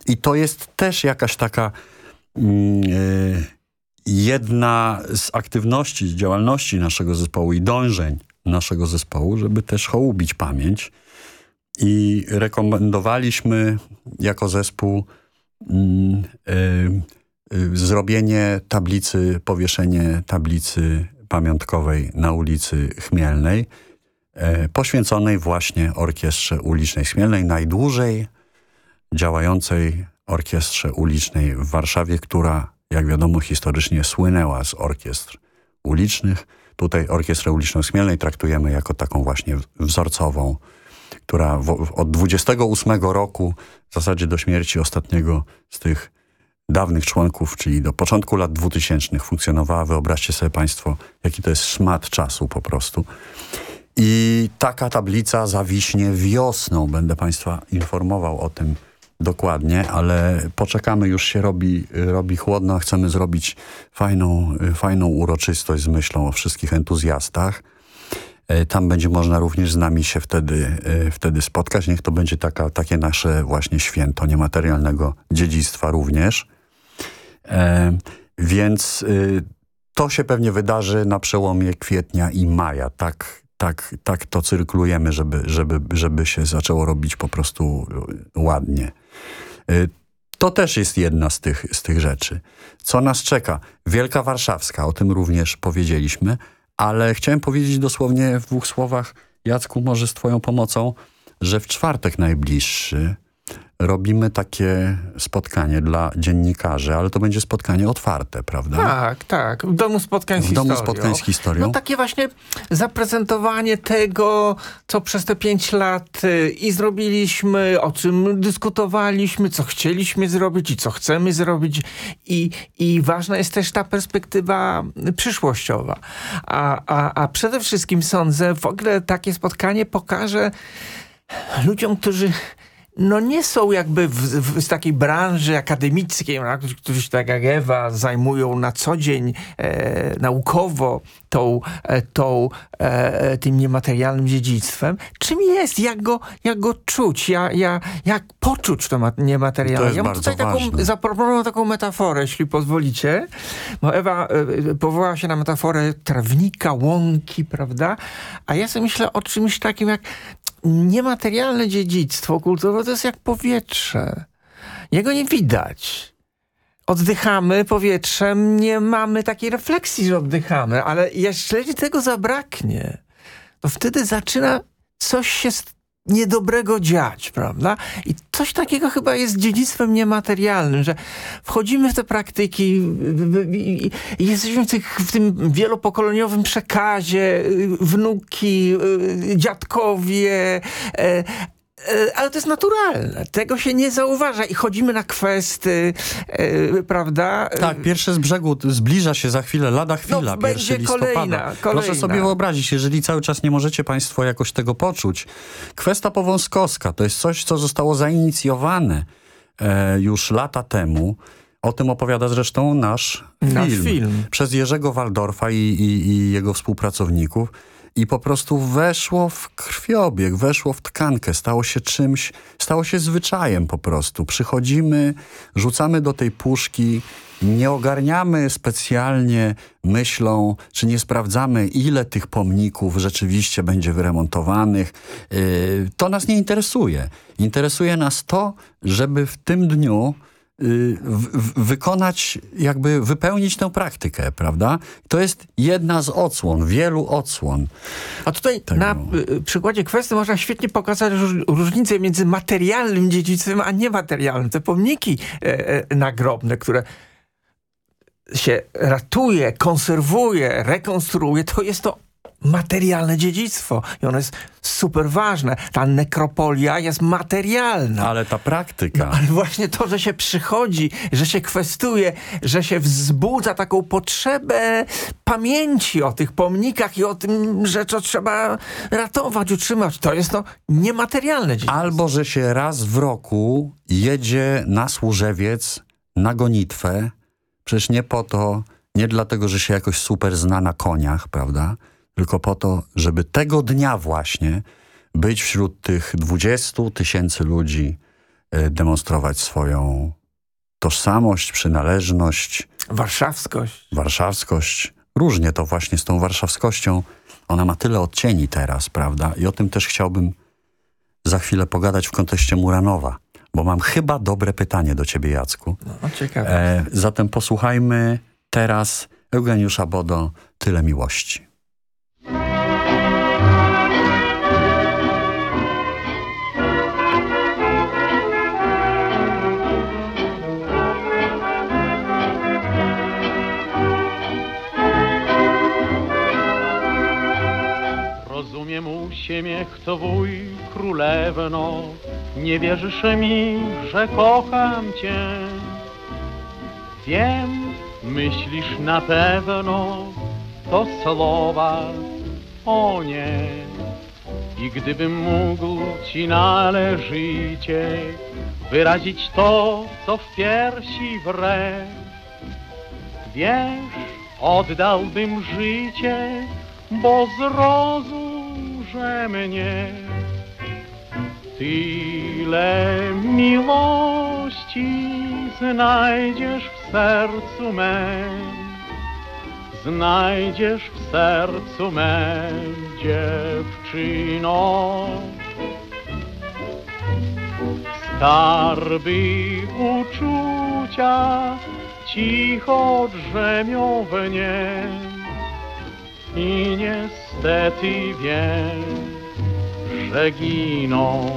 I to jest też jakaś taka jedna z aktywności, z działalności naszego zespołu i dążeń naszego zespołu, żeby też hołubić pamięć. I rekomendowaliśmy jako zespół zrobienie tablicy, powieszenie tablicy pamiątkowej na ulicy Chmielnej, poświęconej właśnie Orkiestrze Ulicznej Chmielnej, najdłużej działającej orkiestrze ulicznej w Warszawie, która, jak wiadomo, historycznie słynęła z orkiestr ulicznych. Tutaj Orkiestrę Uliczną Chmielnej traktujemy jako taką właśnie wzorcową, która od 28 roku, w zasadzie do śmierci ostatniego z tych dawnych członków, czyli do początku lat 2000 funkcjonowała. Wyobraźcie sobie państwo, jaki to jest szmat czasu po prostu. I taka tablica zawiśnie wiosną. Będę państwa informował o tym dokładnie, ale poczekamy, już się robi chłodno, a chcemy zrobić fajną uroczystość z myślą o wszystkich entuzjastach. Tam będzie można również z nami się wtedy spotkać. Niech to będzie takie nasze właśnie święto niematerialnego dziedzictwa również. Więc to się pewnie wydarzy na przełomie kwietnia i maja. Tak to cyrklujemy, żeby się zaczęło robić po prostu ładnie. To też jest jedna z tych rzeczy. Co nas czeka? Wielka Warszawska, o tym również powiedzieliśmy, ale chciałem powiedzieć dosłownie w 2 słowach, Jacku, może z twoją pomocą, że w czwartek najbliższy robimy takie spotkanie dla dziennikarzy, ale to będzie spotkanie otwarte, prawda? Tak. W Domu Spotkań z Historią. W Domu Spotkań z Historią. No takie właśnie zaprezentowanie tego, co przez te 5 lat i zrobiliśmy, o czym dyskutowaliśmy, co chcieliśmy zrobić i co chcemy zrobić. I ważna jest też ta perspektywa przyszłościowa. A przede wszystkim sądzę, w ogóle takie spotkanie pokaże ludziom, którzy nie są jakby z takiej branży akademickiej, którzy się tak jak Ewa zajmują na co dzień naukowo tym niematerialnym dziedzictwem. Czym jest? Jak go czuć? Jak poczuć to niematerialne? Ja bym tutaj zaproponował taką metaforę, jeśli pozwolicie. Bo Ewa powołała się na metaforę trawnika, łąki, prawda? A ja sobie myślę o czymś takim jak niematerialne dziedzictwo kulturowe to jest jak powietrze. Jego nie widać. Oddychamy powietrzem, nie mamy takiej refleksji, że oddychamy, ale jeżeli tego zabraknie, to wtedy zaczyna coś się niedobrego dziać, prawda? I coś takiego chyba jest dziedzictwem niematerialnym, że wchodzimy w te praktyki i jesteśmy w tym wielopokoleniowym przekazie, wnuki, dziadkowie, ale to jest naturalne. Tego się nie zauważa i chodzimy na kwesty, prawda? Tak, pierwsze z brzegu zbliża się za chwilę, lada chwila, 1 listopada. Kolejna. Proszę sobie wyobrazić, jeżeli cały czas nie możecie państwo jakoś tego poczuć. Kwesta Powązkowska to jest coś, co zostało zainicjowane już lata temu. O tym opowiada zresztą nasz film. Przez Jerzego Waldorfa i jego współpracowników. I po prostu weszło w krwiobieg, weszło w tkankę, stało się czymś, stało się zwyczajem po prostu. Przychodzimy, rzucamy do tej puszki, nie ogarniamy specjalnie myślą, czy nie sprawdzamy, ile tych pomników rzeczywiście będzie wyremontowanych. To nas nie interesuje. Interesuje nas to, żeby w tym dniu wykonać, jakby wypełnić tę praktykę, prawda? To jest jedna z odsłon, wielu odsłon. A tutaj na przykładzie kwestii można świetnie pokazać różnicę między materialnym dziedzictwem, a niematerialnym. Te pomniki nagrobne, które się ratuje, konserwuje, rekonstruuje, to jest to materialne dziedzictwo i ono jest super ważne. Ta nekropolia jest materialna. Ale ta praktyka... ale właśnie to, że się przychodzi, że się kwestuje, że się wzbudza taką potrzebę pamięci o tych pomnikach i o tym, że to trzeba ratować, utrzymać. To jest to niematerialne dziedzictwo. Albo, że się raz w roku jedzie na Służewiec, na gonitwę. Przecież nie po to, nie dlatego, że się jakoś super zna na koniach, prawda? Tylko po to, żeby tego dnia właśnie być wśród tych 20 000 ludzi, demonstrować swoją tożsamość, przynależność. Warszawskość. Różnie to właśnie z tą warszawskością. Ona ma tyle odcieni teraz, prawda? I o tym też chciałbym za chwilę pogadać w kontekście Muranowa, bo mam chyba dobre pytanie do ciebie, Jacku. No, ciekawe. Zatem posłuchajmy teraz Eugeniusza Bodo, Tyle miłości. Rozumiem uśmiech twój, królewno, nie wierzysz mi, że kocham cię. Wiem, myślisz na pewno, to słowa, o nie. I gdybym mógł ci należycie wyrazić to, co w piersi wre, wiesz, oddałbym życie, bo zrozum, że mnie tyle miłości znajdziesz w sercu mym, znajdziesz w sercu mym, dziewczyno. Skarby uczucia cicho drzemią w nim i niestety wiem, że giną.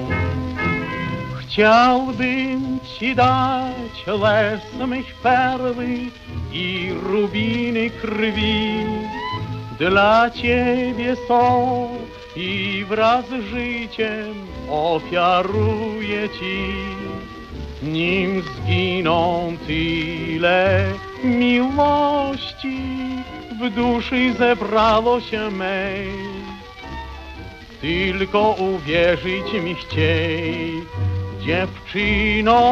Chciałbym ci dać les mych perły i rubiny krwi. Dla ciebie są i wraz z życiem ofiaruję ci. Nim zginą tyle miłości w duszy zebrało się mej. Tylko uwierzyć mi chciej, dziewczyno.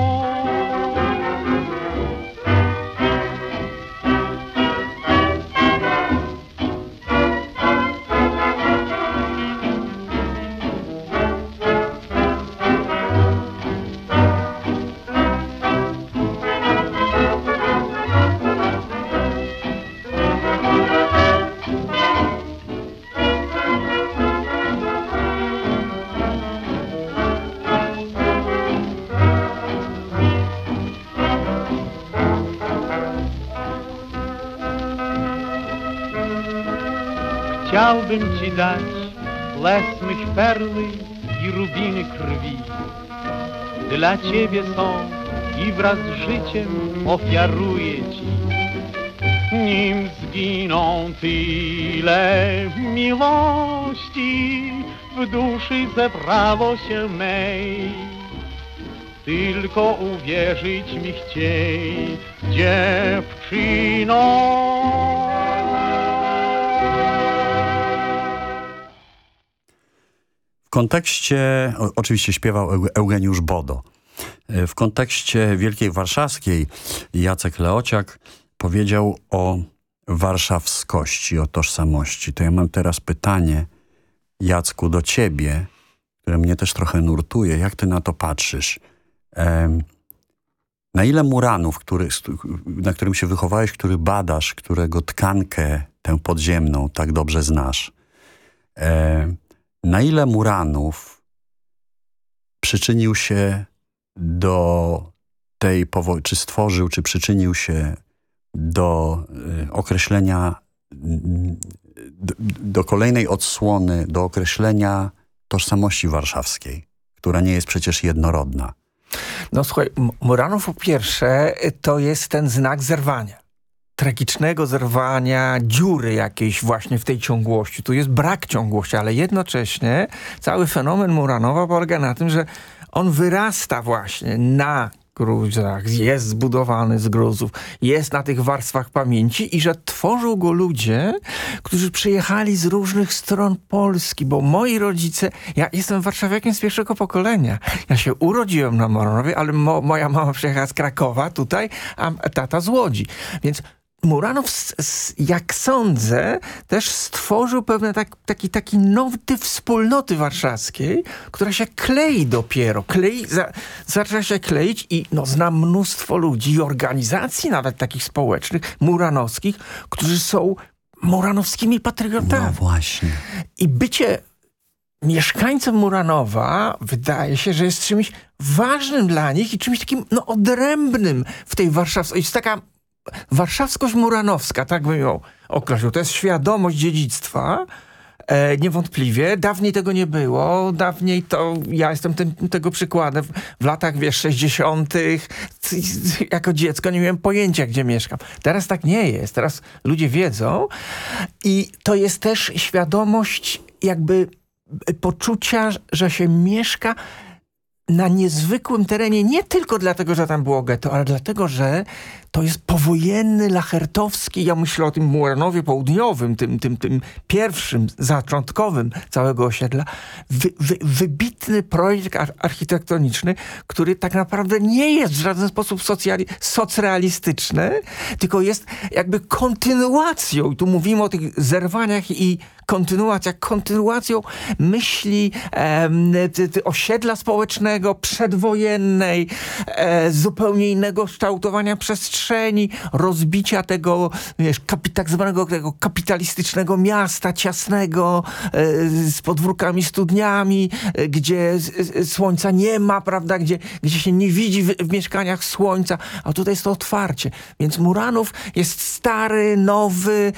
Chciałbym ci dać les mych perły i rubiny krwi. Dla ciebie są i wraz z życiem ofiaruję ci. Nim zginą tyle miłości w duszy zebrało się mej. Tylko uwierzyć mi chciej, dziewczyno. W kontekście, oczywiście śpiewał Eugeniusz Bodo, w kontekście Wielkiej Warszawskiej Jacek Leociak powiedział o warszawskości, o tożsamości. To ja mam teraz pytanie, Jacku, do ciebie, które mnie też trochę nurtuje. Jak ty na to patrzysz? Na ile Muranów, na którym się wychowałeś, który badasz, którego tkankę tę podziemną tak dobrze znasz, na ile Muranów przyczynił się do tej czy stworzył, czy przyczynił się do określenia, do kolejnej odsłony, do określenia tożsamości warszawskiej, która nie jest przecież jednorodna? No słuchaj, Muranów po pierwsze to jest ten znak zerwania. Tragicznego zerwania, dziury jakiejś właśnie w tej ciągłości. Tu jest brak ciągłości, ale jednocześnie cały fenomen Muranowa polega na tym, że on wyrasta właśnie na gruzach, jest zbudowany z gruzów, jest na tych warstwach pamięci i że tworzą go ludzie, którzy przyjechali z różnych stron Polski, bo moi rodzice, ja jestem warszawiakiem z pierwszego pokolenia. Ja się urodziłem na Muranowie, ale moja mama przyjechała z Krakowa tutaj, a tata z Łodzi. Więc Muranow, jak sądzę, też stworzył pewne taki nowy wspólnoty warszawskiej, która się klei dopiero. Zaczyna się kleić i znam mnóstwo ludzi i organizacji nawet takich społecznych, muranowskich, którzy są muranowskimi patriotami. No właśnie. I bycie mieszkańcem Muranowa wydaje się, że jest czymś ważnym dla nich i czymś takim odrębnym w tej warszawskiej. Jest taka warszawskość muranowska, tak bym ją określił. To jest świadomość dziedzictwa, niewątpliwie. Dawniej tego nie było. Dawniej to, ja jestem tego przykładem. W latach, 60. jako dziecko nie miałem pojęcia, gdzie mieszkam. Teraz tak nie jest. Teraz ludzie wiedzą i to jest też świadomość jakby poczucia, że się mieszka na niezwykłym terenie, nie tylko dlatego, że tam było getto, ale dlatego, że to jest powojenny, lachertowski, ja myślę o tym Muranowie Południowym, tym pierwszym, zaczątkowym całego osiedla, wybitny projekt architektoniczny, który tak naprawdę nie jest w żaden sposób socrealistyczny, tylko jest jakby kontynuacją, i tu mówimy o tych zerwaniach i kontynuacją myśli osiedla społecznego, przedwojennej, zupełnie innego kształtowania przestrzeni, rozbicia tego, tak zwanego tego kapitalistycznego miasta ciasnego, z podwórkami, studniami, gdzie słońca nie ma, prawda, gdzie się nie widzi w mieszkaniach słońca, a tutaj jest to otwarcie. Więc Muranów jest stary, nowy,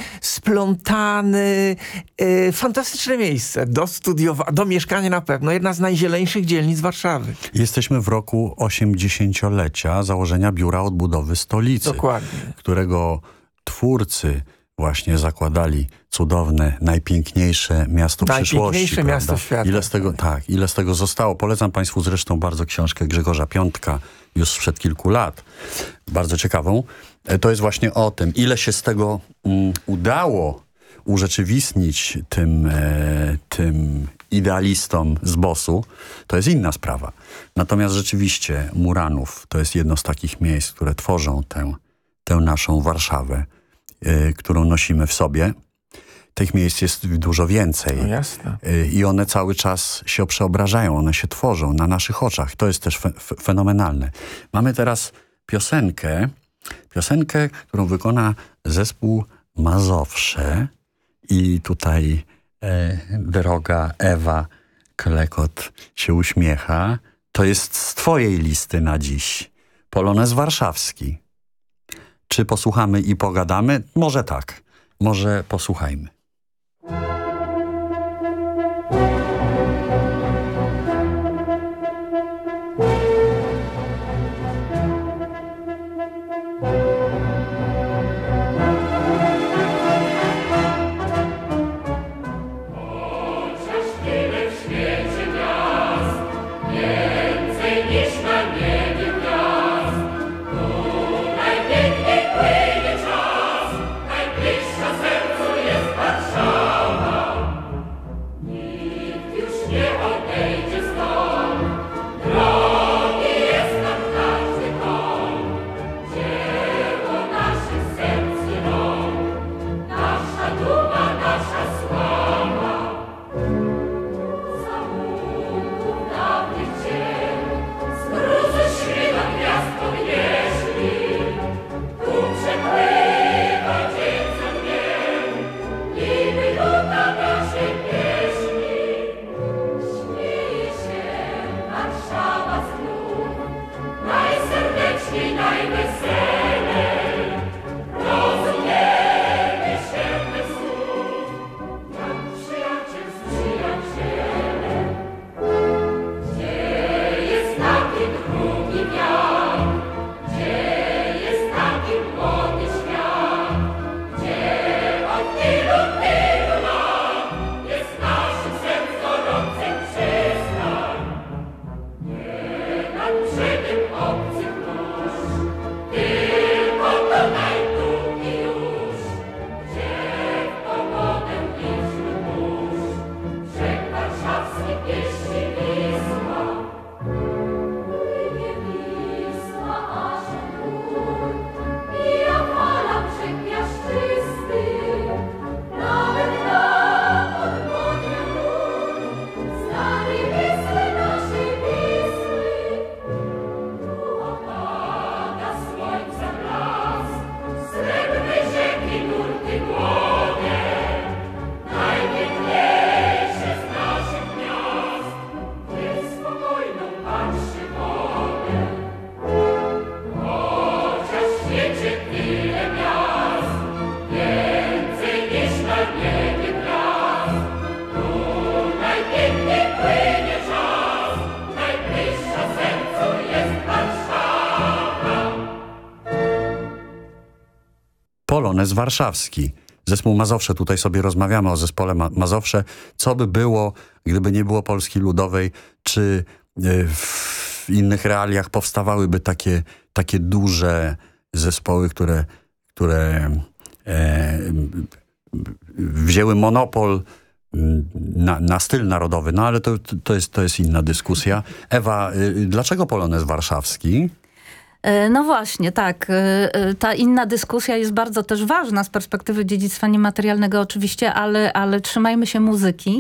splątany, fantastyczne miejsce do mieszkania na pewno. Jedna z najzieleńszych dzielnic Warszawy. Jesteśmy w roku 80-lecia założenia Biura Odbudowy Stolicy. Dokładnie. Którego twórcy właśnie zakładali cudowne, najpiękniejsze miasto przyszłości. Najpiękniejsze miasto świata. Ile z tego zostało. Polecam Państwu zresztą bardzo książkę Grzegorza Piątka już sprzed kilku lat. Bardzo ciekawą. To jest właśnie o tym, ile się z tego udało urzeczywistnić tym idealistom z BOS-u, to jest inna sprawa. Natomiast rzeczywiście Muranów to jest jedno z takich miejsc, które tworzą tę naszą Warszawę, którą nosimy w sobie. Tych miejsc jest dużo więcej. No jasne. I one cały czas się przeobrażają, one się tworzą na naszych oczach. To jest też fenomenalne. Mamy teraz piosenkę, którą wykona zespół Mazowsze. I tutaj droga Ewa Klekot się uśmiecha. To jest z twojej listy na dziś. Polonez warszawski. Czy posłuchamy i pogadamy? Może tak. Może posłuchajmy. Najpiękniej płynie czas, najbliższa sercu jest Polonez warszawski. Zespół Mazowsze, tutaj sobie rozmawiamy o zespole Mazowsze. Co by było, gdyby nie było Polski Ludowej, czy w innych realiach powstawałyby takie duże zespoły, które wzięły monopol na styl narodowy. No ale to jest inna dyskusja. Ewa, dlaczego Polonez warszawski? No właśnie, tak. Ta inna dyskusja jest bardzo też ważna z perspektywy dziedzictwa niematerialnego oczywiście, ale trzymajmy się muzyki.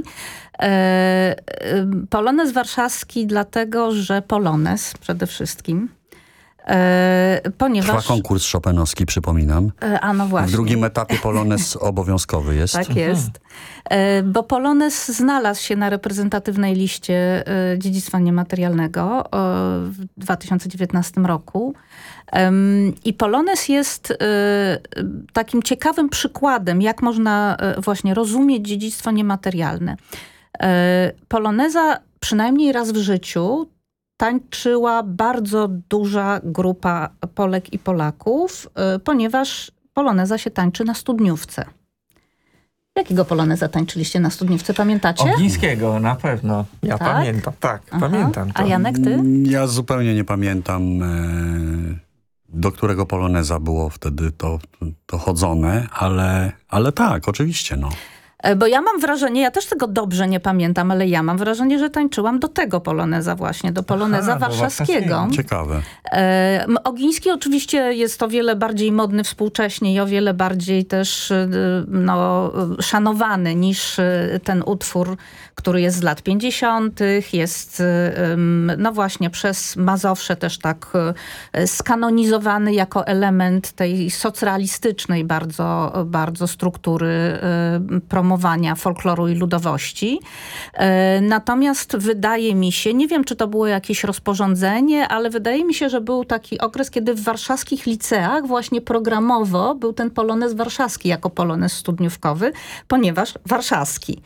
Polonez warszawski dlatego, że polonez przede wszystkim. Ponieważ... Trwa konkurs chopinowski, przypominam. A no właśnie. W drugim etapie polonez obowiązkowy jest. Tak jest. Bo polonez znalazł się na reprezentatywnej liście dziedzictwa niematerialnego w 2019 roku. I polonez jest takim ciekawym przykładem, jak można właśnie rozumieć dziedzictwo niematerialne. Poloneza przynajmniej raz w życiu tańczyła bardzo duża grupa Polek i Polaków, ponieważ poloneza się tańczy na studniówce. Jakiego poloneza tańczyliście na studniówce, pamiętacie? Ogińskiego, na pewno. Ja pamiętam, tak, pamiętam to. A Janek, ty? Ja zupełnie nie pamiętam, do którego poloneza było wtedy to chodzone, ale tak, oczywiście, no. Bo ja mam wrażenie, ja też tego dobrze nie pamiętam, ale ja mam wrażenie, że tańczyłam do tego poloneza właśnie, do poloneza warszawskiego. Ciekawe. Ogiński oczywiście jest o wiele bardziej modny współcześnie i o wiele bardziej też szanowany niż ten utwór, który jest z lat 50. Jest no właśnie przez Mazowsze też tak skanonizowany jako element tej socrealistycznej bardzo, bardzo struktury promowania folkloru i ludowości. Natomiast wydaje mi się, nie wiem czy to było jakieś rozporządzenie, ale wydaje mi się, że był taki okres, kiedy w warszawskich liceach właśnie programowo był ten polonez warszawski jako polonez studniówkowy, ponieważ warszawski.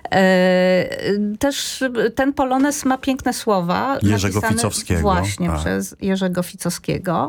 Też ten polonez ma piękne słowa. Jerzego Ficowskiego. Właśnie przez Jerzego Ficowskiego.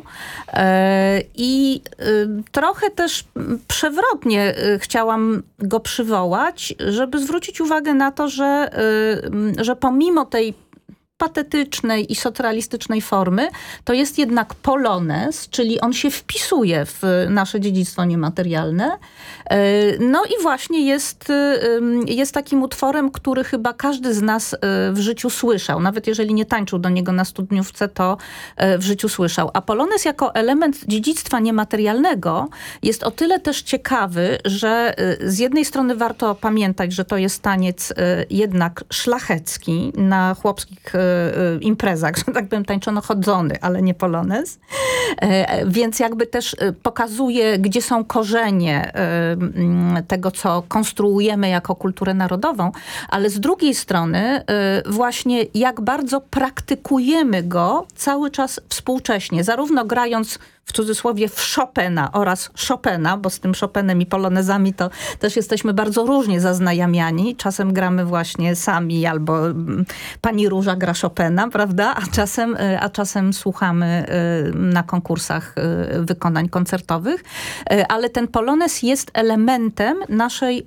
I trochę też przewrotnie chciałam go przywołać, żeby zwrócić uwagę na to, że pomimo tej patetycznej i socrealistycznej formy, to jest jednak polonez, czyli on się wpisuje w nasze dziedzictwo niematerialne. No i właśnie jest takim utworem, który chyba każdy z nas w życiu słyszał. Nawet jeżeli nie tańczył do niego na studniówce, to w życiu słyszał. A polonez jako element dziedzictwa niematerialnego jest o tyle też ciekawy, że z jednej strony warto pamiętać, że to jest taniec jednak szlachecki na chłopskich imprezach, że tak powiem, tańczono chodzony, ale nie polonez. Więc jakby też pokazuje, gdzie są korzenie tego, co konstruujemy jako kulturę narodową, ale z drugiej strony właśnie jak bardzo praktykujemy go cały czas współcześnie, zarówno grając w cudzysłowie w Chopina oraz Chopina, bo z tym Chopinem i polonezami to też jesteśmy bardzo różnie zaznajamiani. Czasem gramy właśnie sami albo pani Róża gra Chopina, prawda? A czasem słuchamy na konkursach wykonań koncertowych. Ale ten polonez jest elementem naszej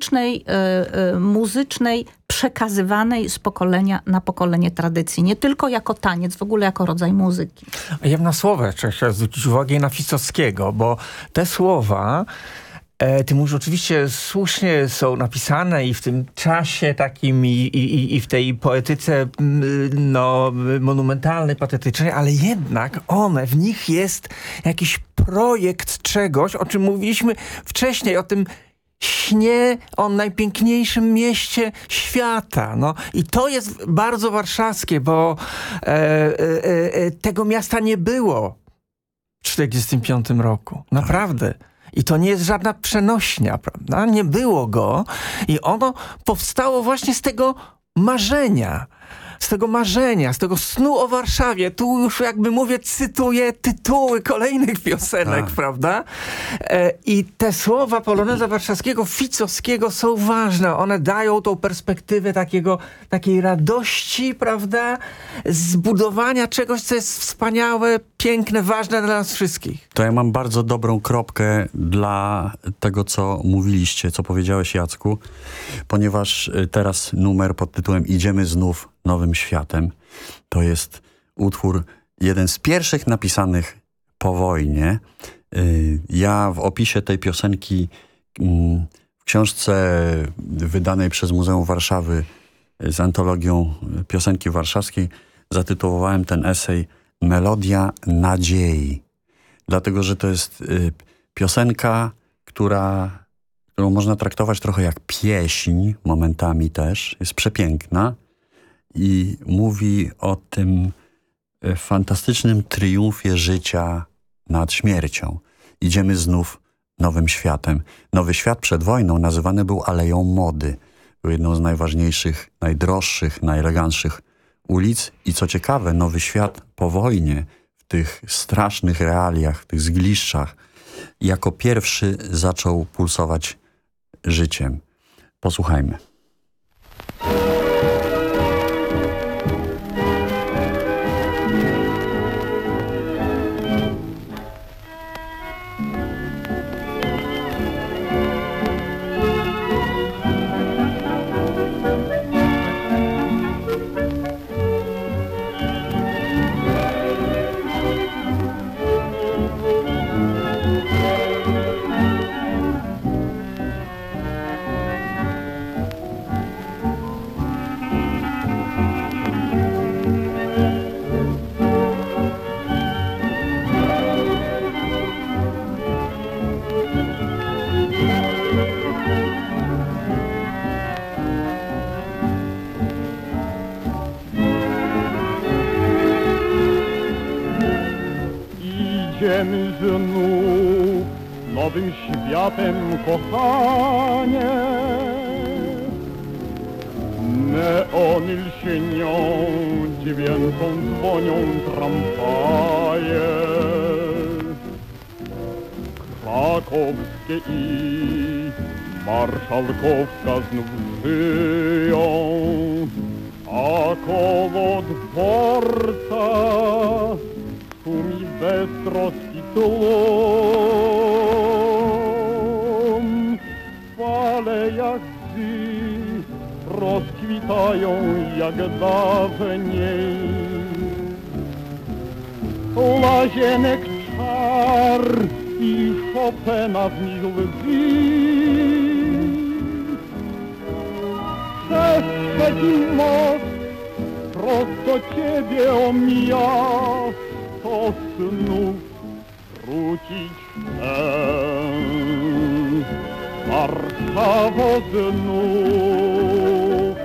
muzycznej przekazywanej z pokolenia na pokolenie tradycji. Nie tylko jako taniec, w ogóle jako rodzaj muzyki. A ja na słowa trzeba zwrócić uwagę na Ficowskiego, bo te słowa ty mówisz, oczywiście słusznie są napisane i w tym czasie takim i w tej poetyce monumentalnej, patetycznej, ale jednak w nich jest jakiś projekt czegoś, o czym mówiliśmy wcześniej, o tym śnie o najpiękniejszym mieście świata. No. I to jest bardzo warszawskie, bo tego miasta nie było w 1945 roku. Naprawdę. I to nie jest żadna przenośnia, prawda? Nie było go. I ono powstało właśnie z tego marzenia. marzenia, z tego snu o Warszawie. Tu już jakby mówię, cytuję tytuły kolejnych piosenek, prawda? I te słowa poloneza warszawskiego, ficowskiego są ważne. One dają tą perspektywę takiej radości, prawda? Zbudowania czegoś, co jest wspaniałe, piękne, ważne dla nas wszystkich. To ja mam bardzo dobrą kropkę dla tego, co mówiliście, co powiedziałeś, Jacku, ponieważ teraz numer pod tytułem Idziemy znów nowym światem. To jest utwór, jeden z pierwszych napisanych po wojnie. Ja w opisie tej piosenki w książce wydanej przez Muzeum Warszawy z antologią piosenki warszawskiej zatytułowałem ten esej Melodia nadziei. Dlatego, że to jest piosenka, którą można traktować trochę jak pieśń, momentami też. Jest przepiękna i mówi o tym fantastycznym triumfie życia nad śmiercią. Idziemy znów nowym światem. Nowy świat przed wojną nazywany był Aleją Mody. Był jedną z najważniejszych, najdroższych, najeleganckich ulic. I co ciekawe, nowy świat po wojnie, w tych strasznych realiach, w tych zgliszczach, jako pierwszy zaczął pulsować życiem. Posłuchajmy. Idziemy znów nowym światem, kochanie. Neony lśnią, dźwięką dzwonią tramwaje. Krakowskie i Marszałkowska znów żyją, a koło dworca szumi bez troski tłum. W alejach drzwi rozkwitają jak dawniej. Łazienek czar i Chopina w nich lwi. Przez Szczecin most prosto ciebie omija. To znów wrócić chcę, Warszawo znów.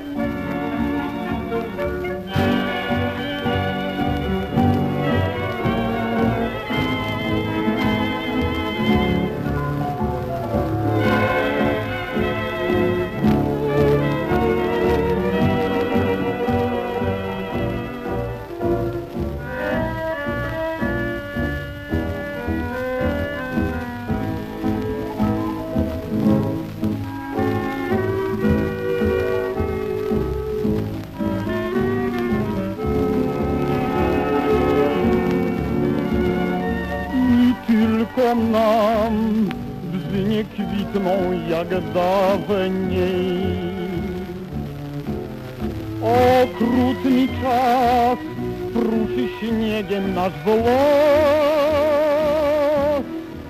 Nam łzy nie kwitną jak dawniej. Okrutny czas pruszy śniegiem nasz włos.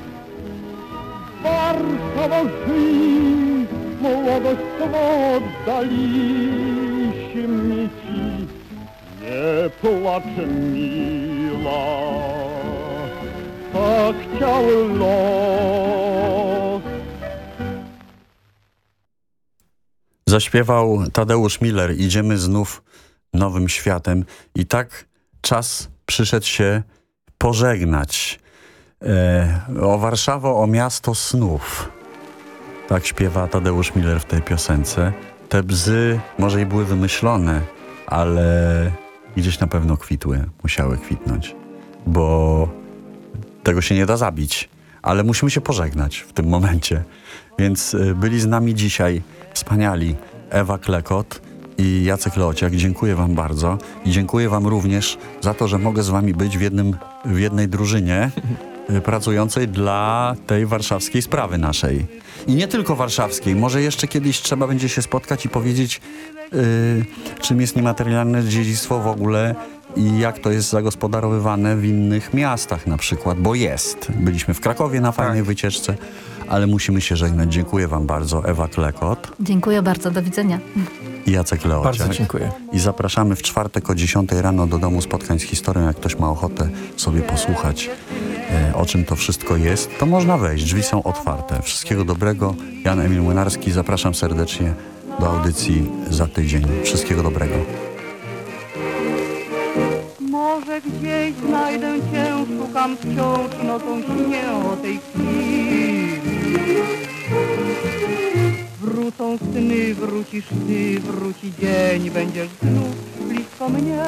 Warszawa żyj, młodość swą oddaliśmy ci. Nie płacz, mila, tak chciał los. Zaśpiewał Tadeusz Miller. Idziemy znów nowym światem. I tak czas przyszedł się pożegnać. O Warszawo, o miasto snów. Tak śpiewa Tadeusz Miller w tej piosence. Te bzy może i były wymyślone, ale gdzieś na pewno kwitły, musiały kwitnąć, bo tego się nie da zabić, ale musimy się pożegnać w tym momencie. Więc byli z nami dzisiaj wspaniali Ewa Klekot i Jacek Leociak. Dziękuję wam bardzo i dziękuję wam również za to, że mogę z wami być w jednej drużynie pracującej dla tej warszawskiej sprawy naszej. I nie tylko warszawskiej. Może jeszcze kiedyś trzeba będzie się spotkać i powiedzieć, czym jest niematerialne dziedzictwo w ogóle i jak to jest zagospodarowywane w innych miastach na przykład, bo jest. Byliśmy w Krakowie na fajnej wycieczce, ale musimy się żegnać. Dziękuję wam bardzo. Ewa Klekot. Dziękuję bardzo. Do widzenia. I Jacek Leociak. Bardzo dziękuję. I zapraszamy w czwartek o 10 rano do Domu Spotkań z Historią. Jak ktoś ma ochotę sobie posłuchać, o czym to wszystko jest, to można wejść. Drzwi są otwarte. Wszystkiego dobrego. Jan Emil Młynarski. Zapraszam serdecznie do audycji za tydzień. Wszystkiego dobrego. Może gdzieś znajdę cię, szukam wciąż nocą śnię o tej chwili. Wrócą sny, wrócisz ty, wróci dzień, będziesz znów blisko mnie.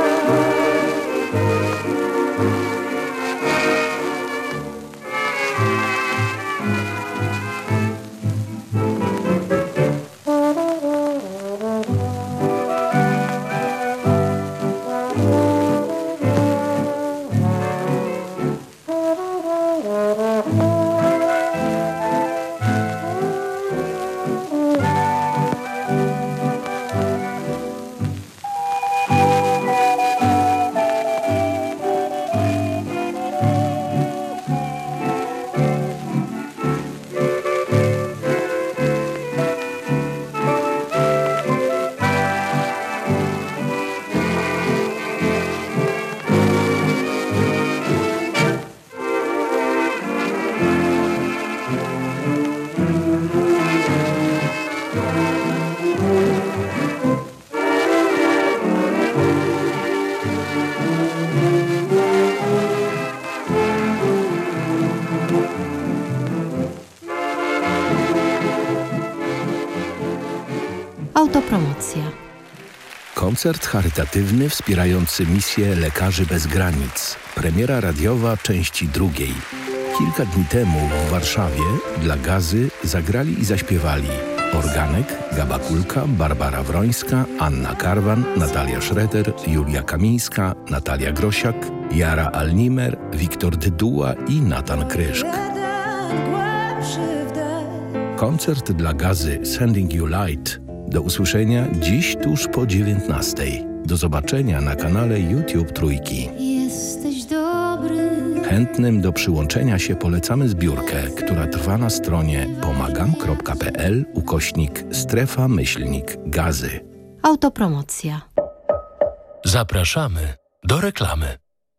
Autopromocja. Koncert charytatywny wspierający misję Lekarzy Bez Granic. Premiera radiowa części drugiej. Kilka dni temu w Warszawie dla Gazy zagrali i zaśpiewali Organek, Gaba Kulka, Barbara Wrońska, Anna Karwan, Natalia Schroeder, Julia Kamińska, Natalia Grosiak, Jara Alnimer, Wiktor Dyduła i Natan Kryszk. Koncert dla Gazy Sending You Light. Do usłyszenia dziś tuż po 19:00. Do zobaczenia na kanale YouTube Trójki. Jesteś dobry. Chętnym do przyłączenia się polecamy zbiórkę, która trwa na stronie pomagam.pl/strefa-gazy. Autopromocja. Zapraszamy do reklamy.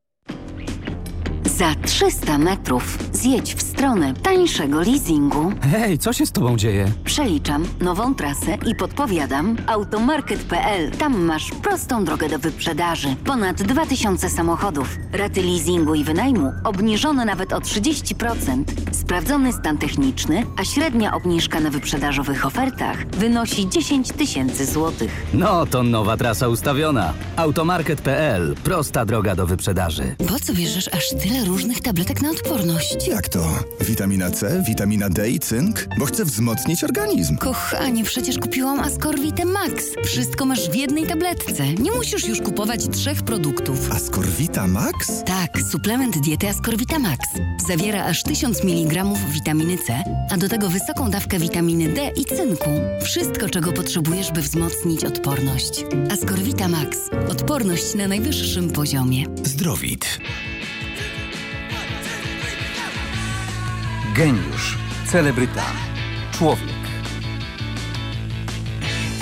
Za 300 metrów zjedź w stronę tańszego leasingu. Hej, co się z tobą dzieje? Przeliczam nową trasę i podpowiadam automarket.pl. Tam masz prostą drogę do wyprzedaży. Ponad 2000 samochodów. Raty leasingu i wynajmu obniżone nawet o 30%. Sprawdzony stan techniczny, a średnia obniżka na wyprzedażowych ofertach wynosi 10 000 złotych. No to nowa trasa ustawiona. Automarket.pl. Prosta droga do wyprzedaży. Po co bierzesz aż tyle różnych tabletek na odporność? Jak to? Witamina C, witamina D i cynk? Bo chcę wzmocnić organizm. Kochanie, przecież kupiłam Ascorvitę Max. Wszystko masz w jednej tabletce. Nie musisz już kupować 3 produktów. Ascorvita Max? Tak, suplement diety Ascorvita Max. Zawiera aż 1000 mg witaminy C, a do tego wysoką dawkę witaminy D i cynku. Wszystko, czego potrzebujesz, by wzmocnić odporność. Ascorvita Max. Odporność na najwyższym poziomie. Zdrowit. Geniusz, celebryta, człowiek.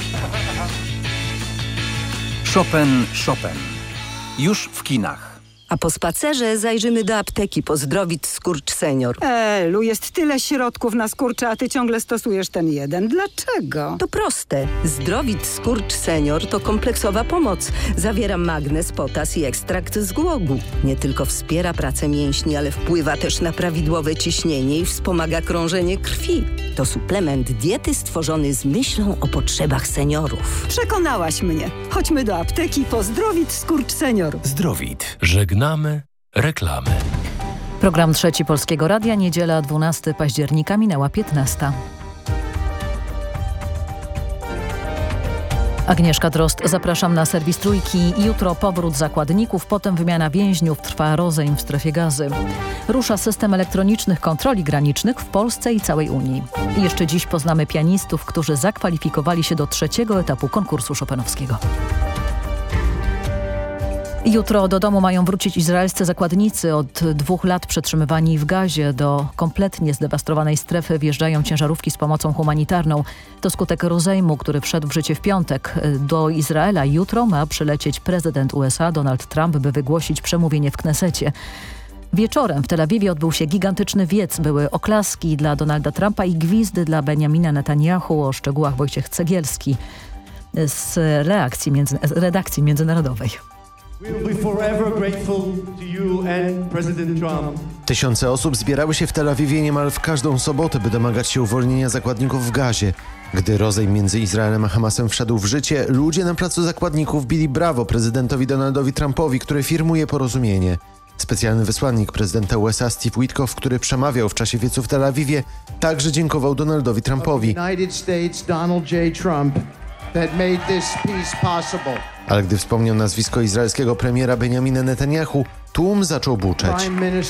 Chopin. Już w kinach. A po spacerze zajrzymy do apteki po Zdrowit Skurcz Senior. Elu, jest tyle środków na skurcze, a ty ciągle stosujesz ten jeden. Dlaczego? To proste. Zdrowit Skurcz Senior to kompleksowa pomoc. Zawiera magnez, potas i ekstrakt z głogu. Nie tylko wspiera pracę mięśni, ale wpływa też na prawidłowe ciśnienie i wspomaga krążenie krwi. To suplement diety stworzony z myślą o potrzebach seniorów. Przekonałaś mnie. Chodźmy do apteki po Zdrowit Skurcz Senior. Zdrowit. Żegnamy reklamy. Program Trzeci Polskiego Radia, niedziela 12 października, minęła 15. Agnieszka Drozd, zapraszam na serwis Trójki. Jutro powrót zakładników, potem wymiana więźniów, trwa rozejm w strefie Gazy. Rusza system elektronicznych kontroli granicznych w Polsce i całej Unii. I jeszcze dziś poznamy pianistów, którzy zakwalifikowali się do 3. etapu konkursu chopinowskiego. Jutro do domu mają wrócić izraelscy zakładnicy. Od 2 lat przetrzymywani w Gazie. Do kompletnie zdewastowanej strefy wjeżdżają ciężarówki z pomocą humanitarną. To skutek rozejmu, który wszedł w życie w piątek. Do Izraela jutro ma przylecieć prezydent USA Donald Trump, by wygłosić przemówienie w Knesecie. Wieczorem w Tel Awiwie odbył się gigantyczny wiec. Były oklaski dla Donalda Trumpa i gwizdy dla Benjamina Netanyahu. O szczegółach Wojciech Cegielski z redakcji międzynarodowej. Tysiące osób zbierały się w Tel Awiwie niemal w każdą sobotę, by domagać się uwolnienia zakładników w Gazie. Gdy rozejm między Izraelem a Hamasem wszedł w życie, ludzie na placu zakładników bili brawo prezydentowi Donaldowi Trumpowi, który firmuje porozumienie. Specjalny wysłannik prezydenta USA Steve Witkoff, który przemawiał w czasie wiecu w Tel Awiwie, także dziękował Donaldowi Trumpowi. Ale gdy wspomniał nazwisko izraelskiego premiera Benjamina Netanyahu, tłum zaczął buczeć.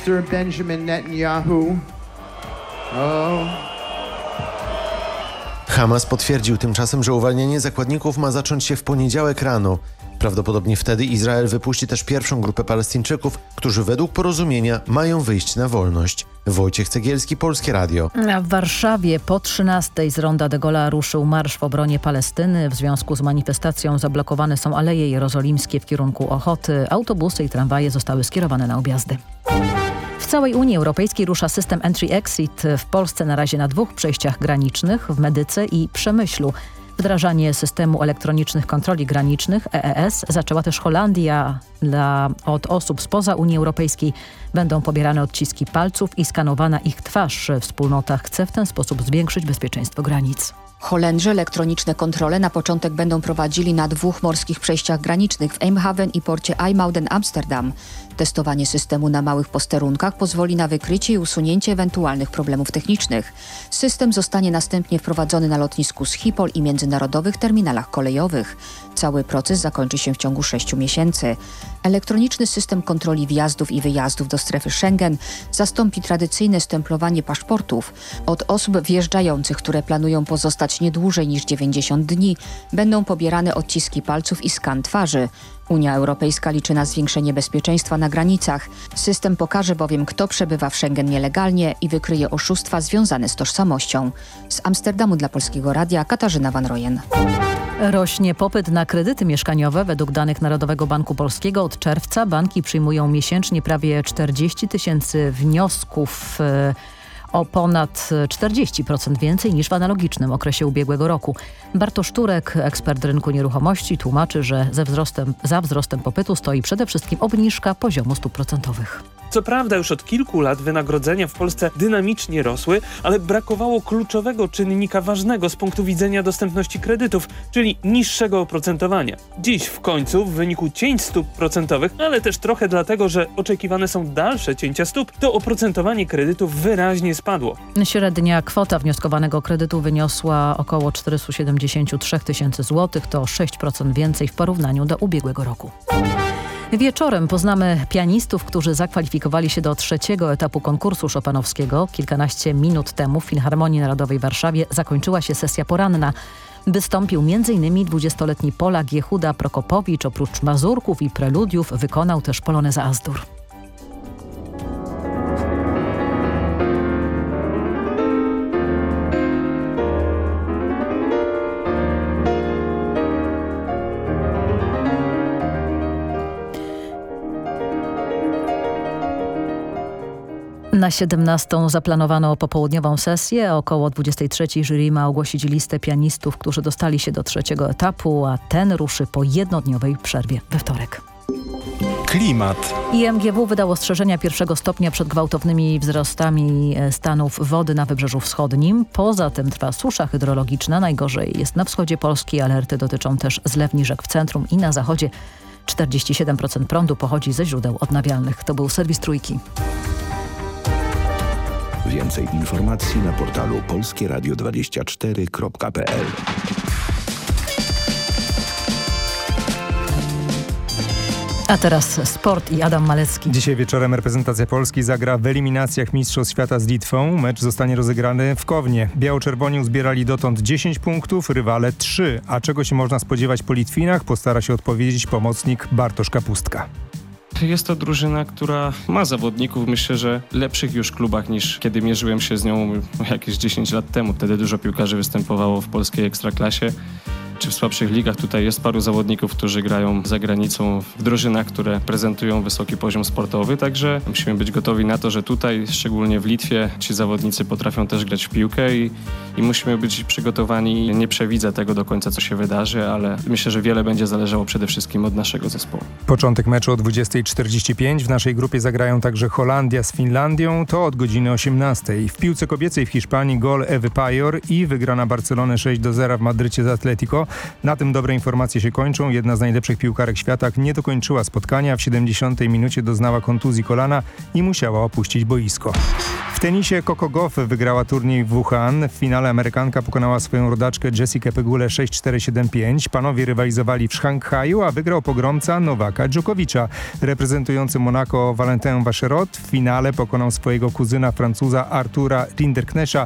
Hamas potwierdził tymczasem, że uwalnianie zakładników ma zacząć się w poniedziałek rano. Prawdopodobnie wtedy Izrael wypuści też pierwszą grupę Palestyńczyków, którzy według porozumienia mają wyjść na wolność. Wojciech Cegielski, Polskie Radio. A w Warszawie po 13:00 z Ronda de Gaulle'a ruszył marsz w obronie Palestyny. W związku z manifestacją zablokowane są Aleje Jerozolimskie w kierunku Ochoty. Autobusy i tramwaje zostały skierowane na objazdy. W całej Unii Europejskiej rusza system Entry-Exit. W Polsce na razie na 2 przejściach granicznych, w Medyce i Przemyślu. Wdrażanie systemu elektronicznych kontroli granicznych EES zaczęła też Holandia. Od osób spoza Unii Europejskiej będą pobierane odciski palców i skanowana ich twarz. Wspólnota chce w ten sposób zwiększyć bezpieczeństwo granic. Holendrzy elektroniczne kontrole na początek będą prowadzili na 2 morskich przejściach granicznych w Eemhaven i porcie IJmuiden Amsterdam. Testowanie systemu na małych posterunkach pozwoli na wykrycie i usunięcie ewentualnych problemów technicznych. System zostanie następnie wprowadzony na lotnisku Schiphol i międzynarodowych terminalach kolejowych. Cały proces zakończy się w ciągu 6 miesięcy. Elektroniczny system kontroli wjazdów i wyjazdów do strefy Schengen zastąpi tradycyjne stemplowanie paszportów. Od osób wjeżdżających, które planują pozostać nie dłużej niż 90 dni, będą pobierane odciski palców i skan twarzy. Unia Europejska liczy na zwiększenie bezpieczeństwa na granicach. System pokaże bowiem, kto przebywa w Schengen nielegalnie i wykryje oszustwa związane z tożsamością. Z Amsterdamu dla Polskiego Radia Katarzyna Van Rojen. Rośnie popyt na kredyty mieszkaniowe. Według danych Narodowego Banku Polskiego od czerwca banki przyjmują miesięcznie prawie 40 000 wniosków, o ponad 40% więcej niż w analogicznym okresie ubiegłego roku. Bartosz Turek, ekspert rynku nieruchomości, tłumaczy, że za wzrostem popytu stoi przede wszystkim obniżka poziomu stóp procentowych. Co prawda już od kilku lat wynagrodzenia w Polsce dynamicznie rosły, ale brakowało kluczowego czynnika ważnego z punktu widzenia dostępności kredytów, czyli niższego oprocentowania. Dziś w końcu w wyniku cięć stóp procentowych, ale też trochę dlatego, że oczekiwane są dalsze cięcia stóp, to oprocentowanie kredytów wyraźnie spadło. Średnia kwota wnioskowanego kredytu wyniosła około 473 000 złotych, to 6% więcej w porównaniu do ubiegłego roku. Wieczorem poznamy pianistów, którzy zakwalifikowali się do 3. etapu konkursu chopinowskiego. Kilkanaście minut temu w Filharmonii Narodowej w Warszawie zakończyła się sesja poranna. Wystąpił m.in. 20-letni Polak Jehuda Prokopowicz. Oprócz mazurków i preludiów wykonał też polonezę Azdur. Na 17 zaplanowano popołudniową sesję. Około 23 jury ma ogłosić listę pianistów, którzy dostali się do trzeciego etapu, a ten ruszy po jednodniowej przerwie we wtorek. Klimat. IMGW wydał ostrzeżenia 1 stopnia przed gwałtownymi wzrostami stanów wody na Wybrzeżu Wschodnim. Poza tym trwa susza hydrologiczna. Najgorzej jest na wschodzie Polski. Alerty dotyczą też zlewni rzek w centrum i na zachodzie. 47% prądu pochodzi ze źródeł odnawialnych. To był serwis Trójki. Więcej informacji na portalu polskieradio24.pl. A teraz sport i Adam Malecki. Dzisiaj wieczorem reprezentacja Polski zagra w eliminacjach Mistrzostw Świata z Litwą. Mecz zostanie rozegrany w Kownie. Biało-czerwoni uzbierali dotąd 10 punktów, rywale 3. A czego się można spodziewać po Litwinach? Postara się odpowiedzieć pomocnik Bartosz Kapustka. Jest to drużyna, która ma zawodników, myślę, że lepszych już klubach niż kiedy mierzyłem się z nią jakieś 10 lat temu. Wtedy dużo piłkarzy występowało w polskiej ekstraklasie czy w słabszych ligach. Tutaj jest paru zawodników, którzy grają za granicą w drużynach, które prezentują wysoki poziom sportowy, także musimy być gotowi na to, że tutaj, szczególnie w Litwie, ci zawodnicy potrafią też grać w piłkę i musimy być przygotowani. Nie przewidzę tego do końca, co się wydarzy, ale myślę, że wiele będzie zależało przede wszystkim od naszego zespołu. Początek meczu o 20:45. W naszej grupie zagrają także Holandia z Finlandią, to od godziny 18:00. W piłce kobiecej w Hiszpanii gol Ewy Pajor i wygrana Barcelony 6-0 w Madrycie z Atletico. Na tym dobre informacje się kończą. Jedna z najlepszych piłkarek świata nie dokończyła spotkania. W 70. minucie doznała kontuzji kolana i musiała opuścić boisko. W tenisie Coco Gauff wygrała turniej w Wuhan. W finale Amerykanka pokonała swoją rodaczkę Jessikę Pegulę 6-4-7-5. Panowie rywalizowali w Szanghaju, a wygrał pogromca Nowaka Dżokowicza. Reprezentujący Monako Valentin Vacherot w finale pokonał swojego kuzyna Francuza Artura Rinderknesha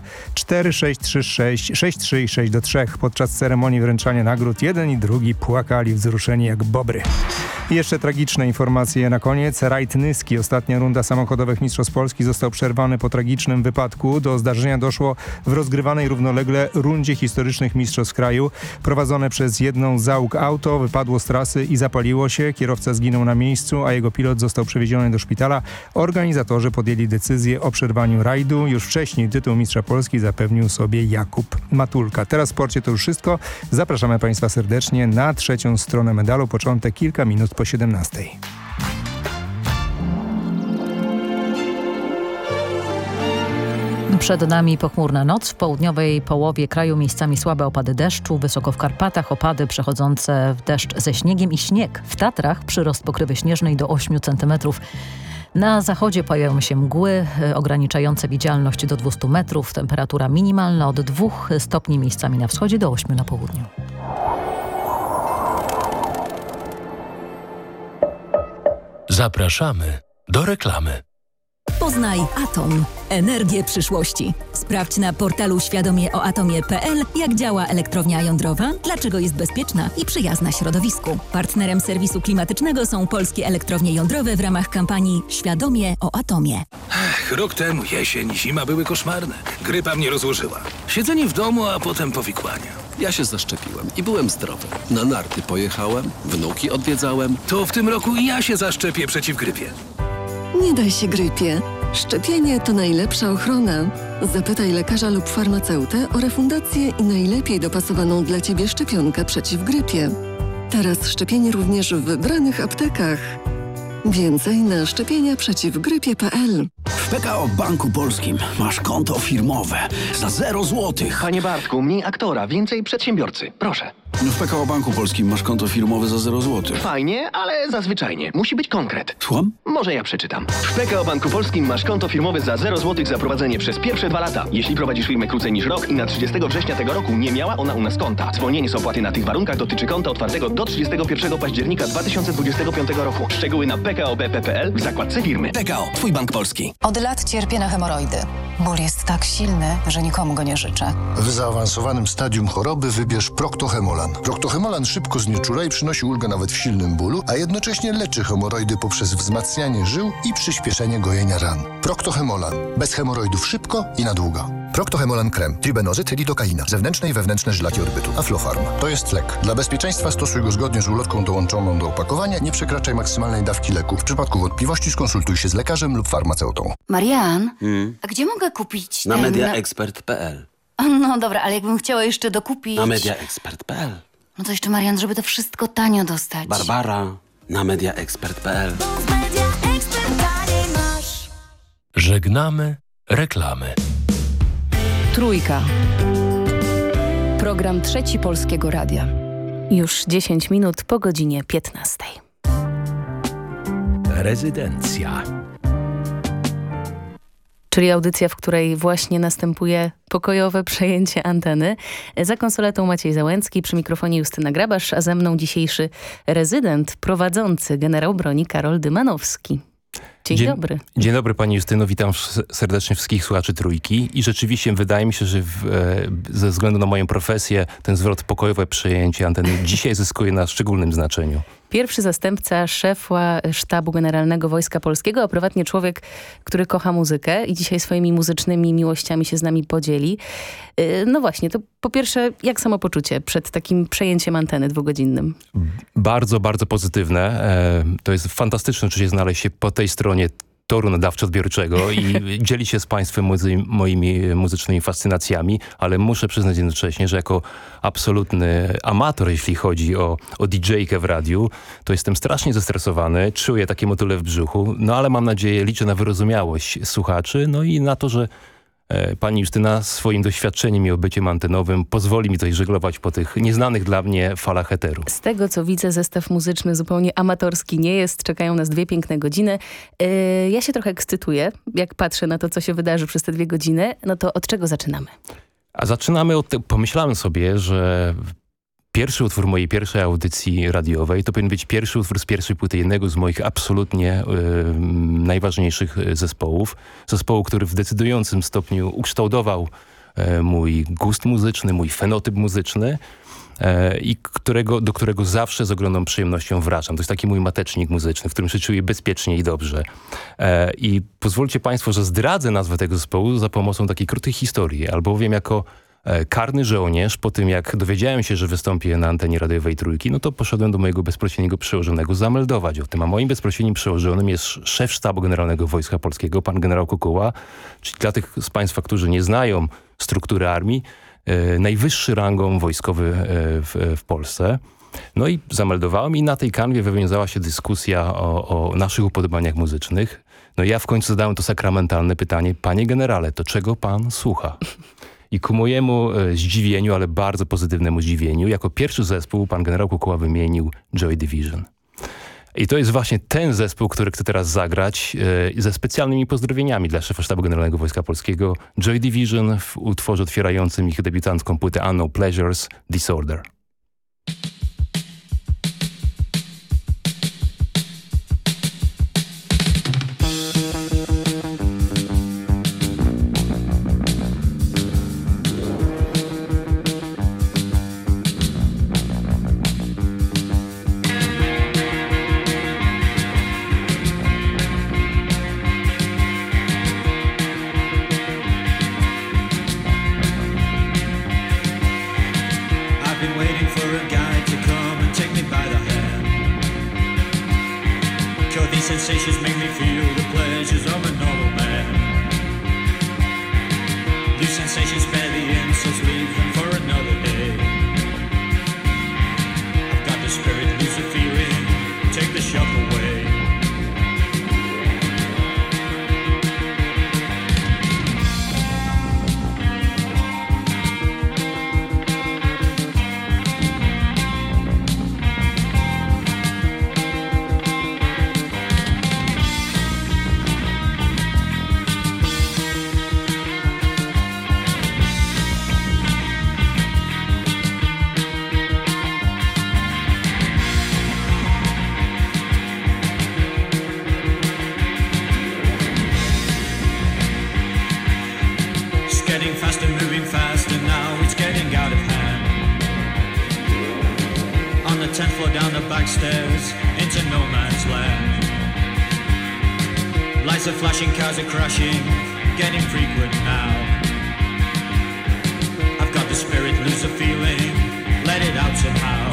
4-6-3-6, 6-3 i 6-3. Podczas ceremonii wręczania nagród jeden i drugi płakali wzruszeni jak bobry. I jeszcze tragiczne informacje na koniec. Rajd Nyski, ostatnia runda samochodowych Mistrzostw Polski, został przerwany po tragicznym wypadku. Do zdarzenia doszło w rozgrywanej równolegle rundzie historycznych mistrzostw kraju. Prowadzone przez jedną z załóg auto wypadło z trasy i zapaliło się. Kierowca zginął na miejscu, a jego pilot został przewieziony do szpitala. Organizatorzy podjęli decyzję o przerwaniu rajdu. Już wcześniej tytuł mistrza Polski zapewnił sobie Jakub Matulka. Teraz w sporcie to już wszystko. Zapraszamy Państwa serdecznie na trzecią stronę medalu. Początek kilka minut po 17:00. Przed nami pochmurna noc. W południowej połowie kraju miejscami słabe opady deszczu. Wysoko w Karpatach opady przechodzące w deszcz ze śniegiem i śnieg. W Tatrach przyrost pokrywy śnieżnej do 8 cm. Na zachodzie pojawią się mgły ograniczające widzialność do 200 metrów. Temperatura minimalna od 2 stopni miejscami na wschodzie do 8 na południu. Zapraszamy do reklamy. Poznaj Atom. Energię przyszłości. Sprawdź na portalu świadomieoatomie.pl, jak działa elektrownia jądrowa, dlaczego jest bezpieczna i przyjazna środowisku. Partnerem serwisu klimatycznego są polskie elektrownie jądrowe w ramach kampanii Świadomie o Atomie. Rok temu jesień i zima były koszmarne. Grypa mnie rozłożyła. Siedzenie w domu, a potem powikłania. Ja się zaszczepiłem i byłem zdrowy. Na narty pojechałem, wnuki odwiedzałem. To w tym roku i ja się zaszczepię przeciw grypie. Nie daj się grypie. Szczepienie to najlepsza ochrona. Zapytaj lekarza lub farmaceutę o refundację i najlepiej dopasowaną dla Ciebie szczepionkę przeciw grypie. Teraz szczepienie również w wybranych aptekach. Więcej na szczepieniaprzeciwgrypie.pl. W PKO Banku Polskim masz konto firmowe za 0 złotych. Panie Bartku, mniej aktora, więcej przedsiębiorcy. Proszę. W PKO Banku Polskim masz konto firmowe za 0 złotych. Fajnie, ale zazwyczajnie. Musi być konkret. Słucham? Może ja przeczytam. W PKO Banku Polskim masz konto firmowe za 0 złotych za prowadzenie przez pierwsze 2 lata. Jeśli prowadzisz firmę krócej niż rok i na 30 września tego roku nie miała ona u nas konta. Zwolnienie z opłaty na tych warunkach dotyczy konta otwartego do 31 października 2025 roku. Szczegóły na pkobp.pl w zakładce firmy. PKO, Twój bank polski. Od lat cierpię na hemoroidy. Ból jest tak silny, że nikomu go nie życzę. W zaawansowanym stadium choroby wybierz Proctohemolan. Proctohemolan. Proctohemolan szybko znieczula i przynosi ulgę nawet w silnym bólu, a jednocześnie leczy hemoroidy poprzez wzmacnianie żył i przyspieszenie gojenia ran. Proctohemolan. Bez hemoroidów szybko i na długo. Proctohemolan krem. Tribenozyt, lidokaina. Zewnętrzne i wewnętrzne żylaki odbytu. Aflofarm. To jest lek. Dla bezpieczeństwa stosuj go zgodnie z ulotką dołączoną do opakowania. Nie przekraczaj maksymalnej dawki leku. W przypadku wątpliwości skonsultuj się z lekarzem lub farmaceutą. Marian, a gdzie mogę kupić Na ten... mediaexpert.pl. No dobra, ale jakbym chciała jeszcze dokupić... Na mediaexpert.pl. No to jeszcze, Marian, żeby to wszystko tanio dostać. Barbara, na mediaexpert.pl. Żegnamy reklamy. Trójka. Program Trzeci Polskiego Radia. Już 10 minut po godzinie 15. Rezydencja. Czyli audycja, w której właśnie następuje pokojowe przejęcie anteny. Za konsoletą Maciej Załęcki, przy mikrofonie Justyna Grabasz, a ze mną dzisiejszy rezydent, prowadzący generał broni Karol Dymanowski. Dzień dobry. Dzień dobry pani Justyno, witam serdecznie wszystkich słuchaczy Trójki i rzeczywiście wydaje mi się, że ze względu na moją profesję ten zwrot pokojowe przejęcie anteny dzisiaj zyskuje na szczególnym znaczeniu. Pierwszy zastępca szefa Sztabu Generalnego Wojska Polskiego, a prywatnie człowiek, który kocha muzykę i dzisiaj swoimi muzycznymi miłościami się z nami podzieli. No właśnie, to po pierwsze, jak samopoczucie przed takim przejęciem anteny dwugodzinnym? Bardzo, bardzo pozytywne. To jest fantastyczne oczywiście znaleźć się po tej stronie toru nadawczo-odbiorczego i dzielić się z państwem moimi muzycznymi fascynacjami, ale muszę przyznać jednocześnie, że jako absolutny amator, jeśli chodzi o DJ-kę w radiu, to jestem strasznie zestresowany, czuję takie motyle w brzuchu, no ale mam nadzieję, liczę na wyrozumiałość słuchaczy, no i na to, że pani Justyna swoim doświadczeniem i obyciem antenowym pozwoli mi tutaj żeglować po tych nieznanych dla mnie falach eteru. Z tego, co widzę, zestaw muzyczny zupełnie amatorski nie jest. Czekają nas 2 piękne godziny. Ja się trochę ekscytuję, jak patrzę na to, co się wydarzy przez te 2 godziny. No to od czego zaczynamy? A zaczynamy od... Pomyślałem sobie, że pierwszy utwór mojej pierwszej audycji radiowej to powinien być pierwszy utwór z pierwszej płyty jednego z moich absolutnie najważniejszych zespołów. Zespołu, który w decydującym stopniu ukształtował mój gust muzyczny, mój fenotyp muzyczny i do którego zawsze z ogromną przyjemnością wracam. To jest taki mój matecznik muzyczny, w którym się czuję bezpiecznie i dobrze. I pozwólcie państwo, że zdradzę nazwę tego zespołu za pomocą takiej krótkiej historii, albowiem jako karny żołnierz, po tym jak dowiedziałem się, że wystąpię na antenie radiowej Trójki, no to poszedłem do mojego bezpośredniego przełożonego zameldować o tym. A moim bezpośrednim przełożonym jest szef Sztabu Generalnego Wojska Polskiego, pan generał Kukuła, czyli dla tych z państwa, którzy nie znają struktury armii, najwyższy rangą wojskowy w Polsce. No i zameldowałem i na tej kanwie wywiązała się dyskusja o naszych upodobaniach muzycznych. No i ja w końcu zadałem to sakramentalne pytanie: panie generale, to czego pan słucha? I ku mojemu zdziwieniu, ale bardzo pozytywnemu zdziwieniu, jako pierwszy zespół pan generał Kukuła wymienił Joy Division. I to jest właśnie ten zespół, który chcę teraz zagrać ze specjalnymi pozdrowieniami dla szefa Sztabu Generalnego Wojska Polskiego. Joy Division w utworze otwierającym ich debiutancką płytę Unknown Pleasures, Disorder. Sensations make me feel the pleasures of a normal man. These sensations spare the insults, leave them for another day. I've got the spirit, lose the feeling, take the shock away. floor down the back stairs into no man's land. Lights are flashing, cars are crashing, getting frequent now. I've got the spirit, lose the feeling, let it out somehow.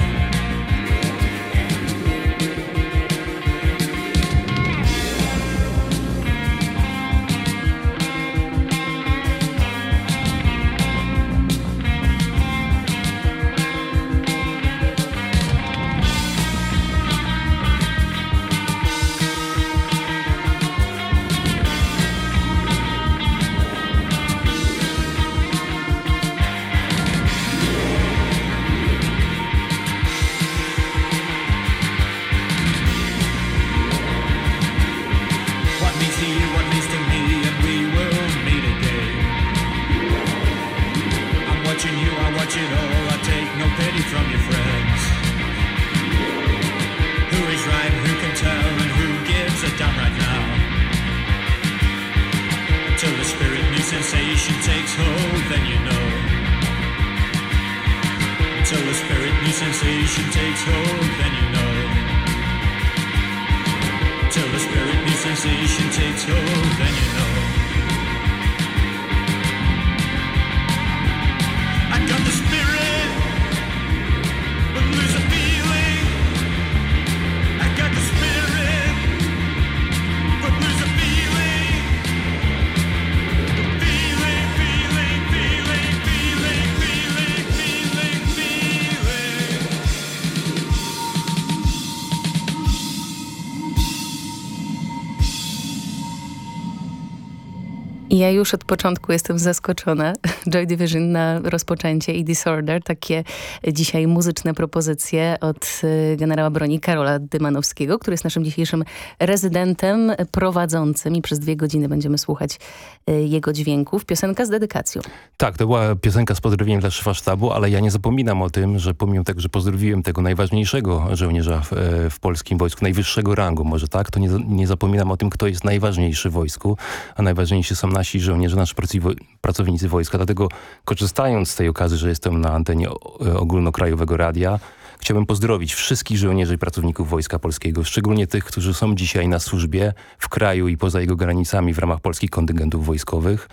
Ja już od początku jestem zaskoczona. Joy Division na rozpoczęcie i Disorder. Takie dzisiaj muzyczne propozycje od generała broni Karola Dymanowskiego, który jest naszym dzisiejszym rezydentem prowadzącym i przez 2 godziny będziemy słuchać jego dźwięków. Piosenka z dedykacją. Tak, to była piosenka z pozdrowieniem dla szefa sztabu, ale ja nie zapominam o tym, że pomimo tego, że pozdrowiłem tego najważniejszego żołnierza w polskim wojsku, najwyższego rangu może tak, to nie zapominam o tym, kto jest najważniejszy w wojsku, a najważniejsi są nasi żołnierze, nasi pracownicy wojska. Dlatego korzystając z tej okazji, że jestem na antenie ogólnokrajowego radia, chciałbym pozdrowić wszystkich żołnierzy i pracowników Wojska Polskiego, szczególnie tych, którzy są dzisiaj na służbie w kraju i poza jego granicami w ramach polskich kontyngentów wojskowych.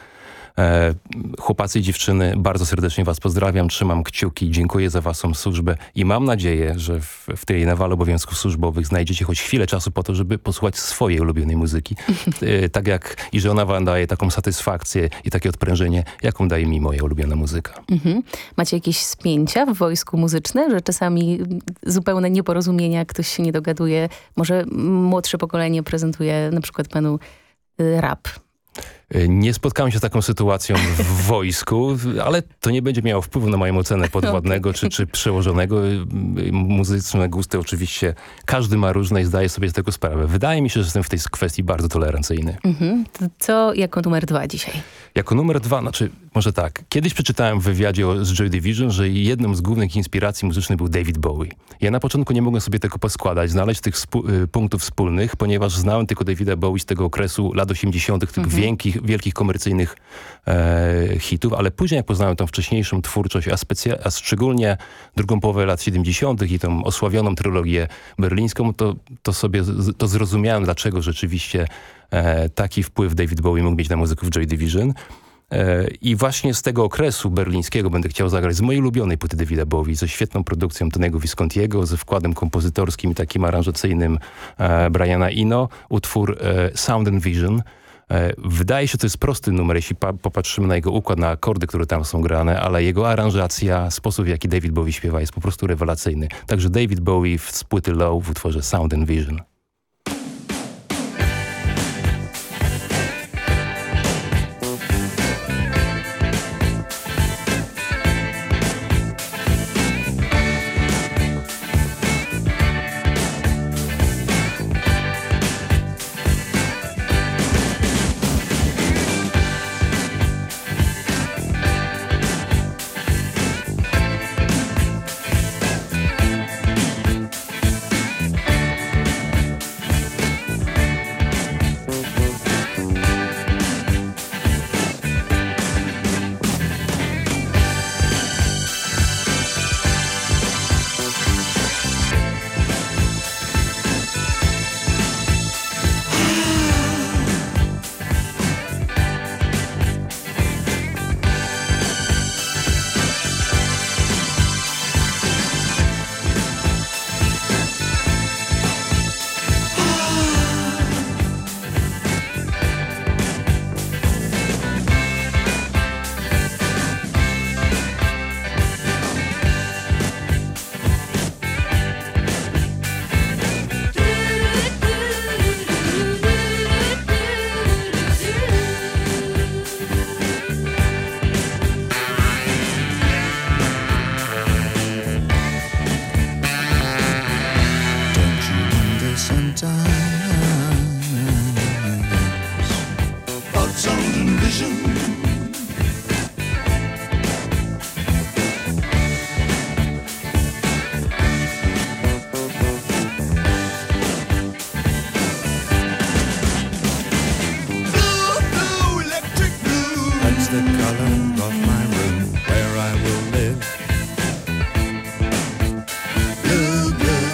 Chłopacy i dziewczyny, bardzo serdecznie was pozdrawiam, trzymam kciuki, dziękuję za waszą służbę i mam nadzieję, że w tej nawale obowiązków służbowych znajdziecie choć chwilę czasu po to, żeby posłuchać swojej ulubionej muzyki. Tak jak i że ona wam daje taką satysfakcję i takie odprężenie, jaką daje mi moja ulubiona muzyka. Macie jakieś spięcia w wojsku muzyczne, że czasami zupełne nieporozumienia, ktoś się nie dogaduje, może młodsze pokolenie prezentuje na przykład panu rap? Nie spotkałem się z taką sytuacją w wojsku, ale to nie będzie miało wpływu na moją ocenę podwładnego czy przełożonego. Muzyczne gusty oczywiście każdy ma różne i zdaje sobie z tego sprawę. Wydaje mi się, że jestem w tej kwestii bardzo tolerancyjny. To co jako numer 2 dzisiaj? Jako numer 2, znaczy może tak. Kiedyś przeczytałem w wywiadzie z Joy Division, że jedną z głównych inspiracji muzycznych był David Bowie. Ja na początku nie mogłem sobie tego poskładać, znaleźć tych punktów wspólnych, ponieważ znałem tylko Davida Bowie z tego okresu lat 80. tych wielkich komercyjnych hitów, ale później jak poznałem tą wcześniejszą twórczość, a szczególnie drugą połowę lat 70. i tą osławioną trylogię berlińską, to sobie zrozumiałem, dlaczego rzeczywiście taki wpływ David Bowie mógł mieć na muzyków Joy Division. I właśnie z tego okresu berlińskiego będę chciał zagrać z mojej ulubionej płyty Davida Bowie, ze świetną produkcją Tony'ego Viscontiego, ze wkładem kompozytorskim i takim aranżacyjnym Briana Eno, utwór Sound and Vision. Wydaje się, to jest prosty numer, jeśli popatrzymy na jego układ, na akordy, które tam są grane, ale jego aranżacja, sposób w jaki David Bowie śpiewa jest po prostu rewelacyjny. Także David Bowie z płyty Low w utworze Sound and Vision. sound and vision. The color of my room where I will live. Blue, blue.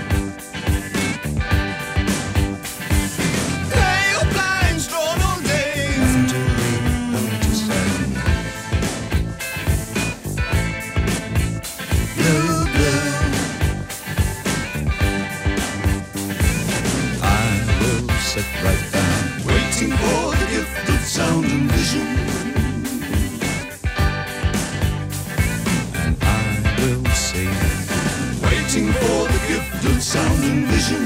Pale blinds drawn all day. Nothing to read, nothing to say. Blue, blue. I will sit right down, Waiting for the gift of sound and vision. Waiting for the gift of sound and vision.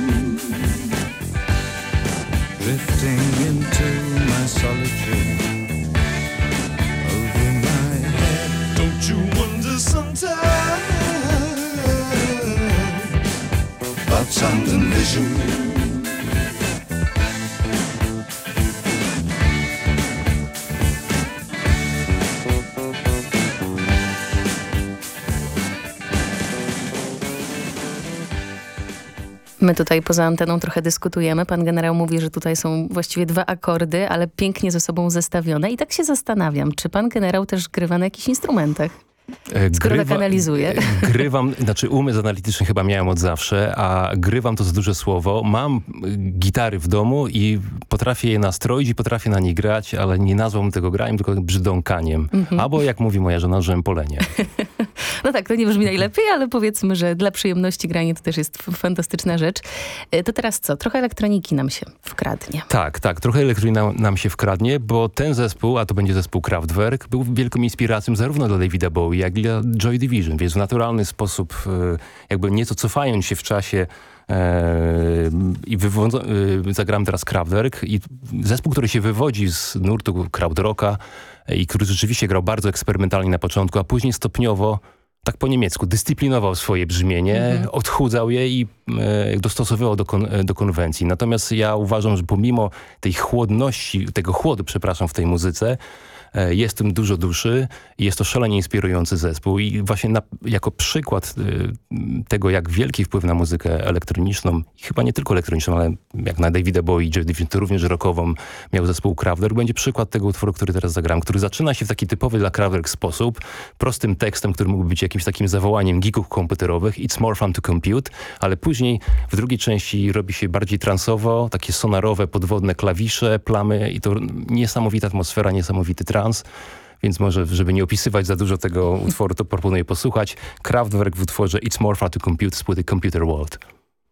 drifting into my solitude. Over my head, don't you wonder sometimes about sound and vision? My tutaj poza anteną trochę dyskutujemy. Pan generał mówi, że tutaj są właściwie dwa akordy, ale pięknie ze sobą zestawione. I tak się zastanawiam, czy pan generał też grywa na jakichś instrumentach? Skoro tak analizuje. Grywam, znaczy umysł analityczny chyba miałem od zawsze, a grywam to za duże słowo. Mam gitary w domu i potrafię je nastroić i potrafię na nich grać, ale nie nazwałbym tego graniem, tylko brzdąkaniem. Albo jak mówi moja żona, rzępolenie. No tak, to nie brzmi najlepiej, ale powiedzmy, że dla przyjemności granie to też jest fantastyczna rzecz. To teraz co? Trochę elektroniki nam się wkradnie. Tak, trochę elektroniki nam się wkradnie, bo ten zespół, a to będzie zespół Kraftwerk, był wielką inspiracją zarówno dla Davida Bowie, jak i dla Joy Division, więc w naturalny sposób, jakby nieco cofając się w czasie i zagram teraz Kraftwerk i zespół, który się wywodzi z nurtu krautrocka i który rzeczywiście grał bardzo eksperymentalnie na początku, a później stopniowo, tak po niemiecku, dyscyplinował swoje brzmienie, odchudzał je i dostosowywał do konwencji. Natomiast ja uważam, że pomimo tej chłodności, tego chłodu, w tej muzyce, jest tym dużo duszy i jest to szalenie inspirujący zespół i właśnie jako przykład tego, jak wielki wpływ na muzykę elektroniczną, chyba nie tylko elektroniczną, ale jak na Davida Bowie i Joy Division, to również rockową miał zespół Kraftwerk, będzie przykład tego utworu, który teraz zagram, który zaczyna się w taki typowy dla Kraftwerk sposób, prostym tekstem, który mógłby być jakimś takim zawołaniem geeków komputerowych, It's more fun to compute, ale później w drugiej części robi się bardziej transowo, takie sonarowe, podwodne klawisze, plamy i to niesamowita atmosfera, niesamowity trans. Więc może, żeby nie opisywać za dużo tego utworu, to proponuję posłuchać. Kraftwerk w utworze It's More Fun to Compute z płyty Computer World.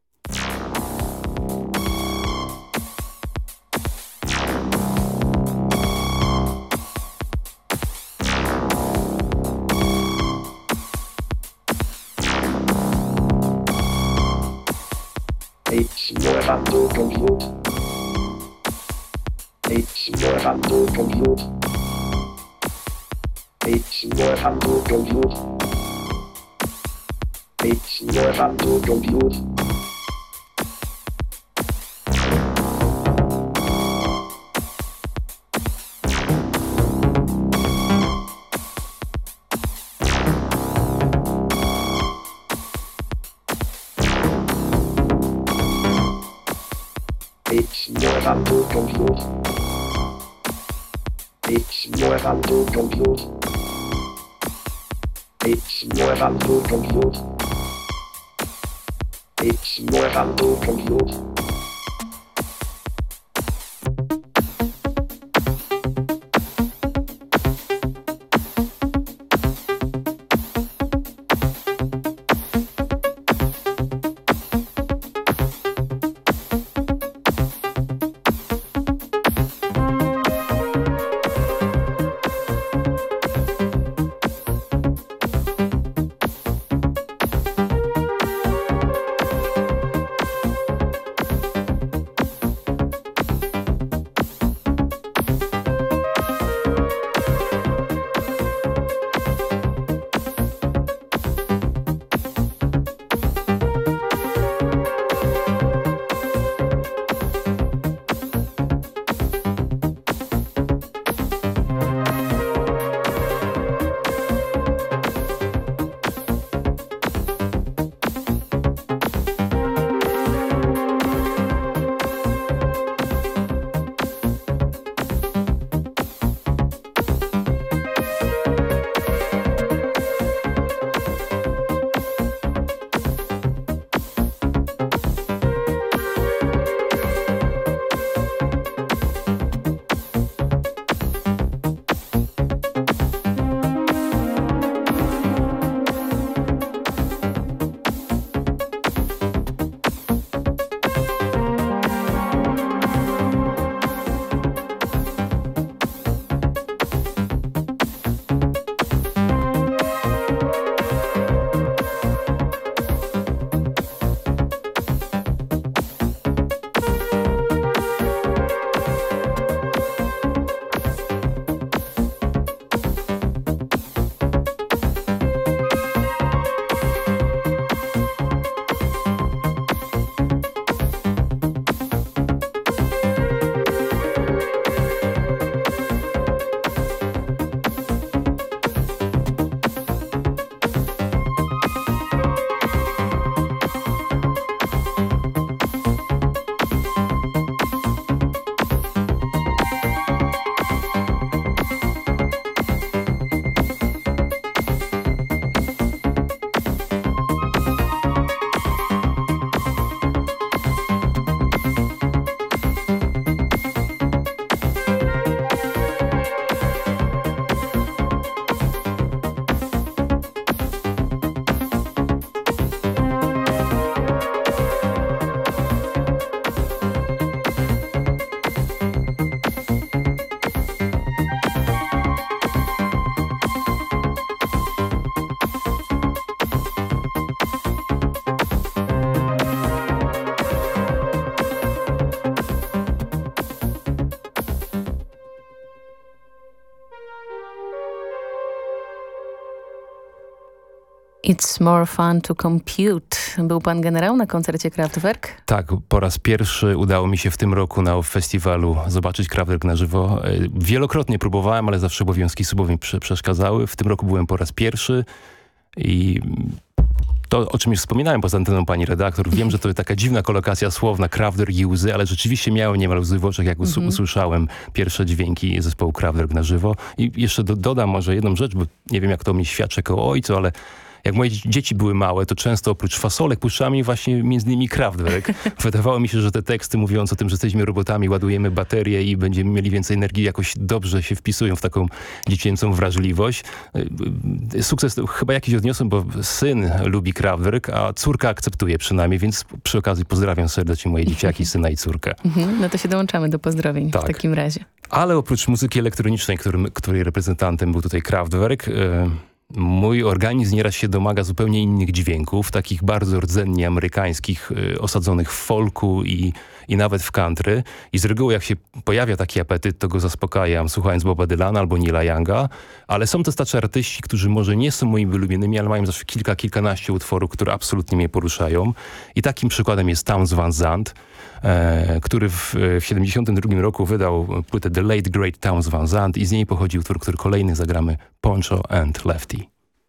It's more fun to compute. It's more fun to compute. It's more fun to compute. It's more fun to compute. It's more fun to compute. It's more fun to compute. It's more fun to compute. It's more fun to compute. It's more fun to compute. Był pan generał na koncercie Kraftwerk? Tak, po raz pierwszy udało mi się w tym roku na festiwalu zobaczyć Kraftwerk na żywo. Wielokrotnie próbowałem, ale zawsze obowiązki służbowe mi przeszkadzały. W tym roku byłem po raz pierwszy i to, o czym już wspominałem poza anteną pani redaktor, wiem, że to taka dziwna kolokacja słowna, Kraftwerk i łzy, ale rzeczywiście miałem niemal łzy w oczach, jak usłyszałem pierwsze dźwięki zespołu Kraftwerk na żywo. I jeszcze dodam może jedną rzecz, bo nie wiem, jak to mi świadczy jako ojcu, ale jak moje dzieci były małe, to często oprócz fasolek puszczałem mi właśnie między innymi Kraftwerk. Wydawało mi się, że te teksty mówiąc o tym, że jesteśmy robotami, ładujemy baterie i będziemy mieli więcej energii, jakoś dobrze się wpisują w taką dziecięcą wrażliwość. Sukces chyba jakiś odniosłem, bo syn lubi Kraftwerk, a córka akceptuje przynajmniej, więc przy okazji pozdrawiam serdecznie moje dzieciaki, syna i córkę. No to się dołączamy do pozdrowień w takim razie. Ale oprócz muzyki elektronicznej, której reprezentantem był tutaj Kraftwerk, mój organizm nieraz się domaga zupełnie innych dźwięków, takich bardzo rdzennie amerykańskich, osadzonych w folku i nawet w country. I z reguły jak się pojawia taki apetyt, to go zaspokajam, słuchając Boba Dylana albo Neila Younga. Ale są też tacy artyści, którzy może nie są moimi ulubionymi, ale mają zawsze kilkanaście utworów, które absolutnie mnie poruszają. I takim przykładem jest Townes Van Zandt, który w 1972 roku wydał płytę The Late Great Townes Van Zandt i z niej pochodzi utwór, który kolejny zagramy, Poncho and Lefty.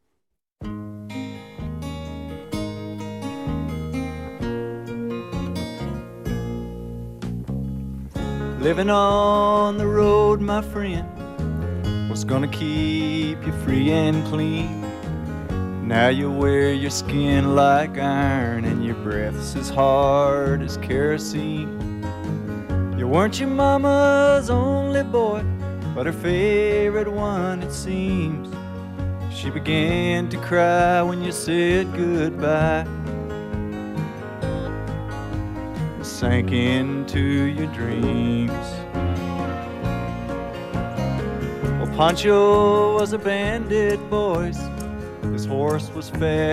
Living on the road, my friend, what's gonna keep you free and clean? Now you wear your skin like iron and your breath's as hard as kerosene. You weren't your mama's only boy, but her favorite one it seems. She began to cry when you said goodbye, sank into your dreams. Well, Pancho was a bandit, boys. His horse was fast.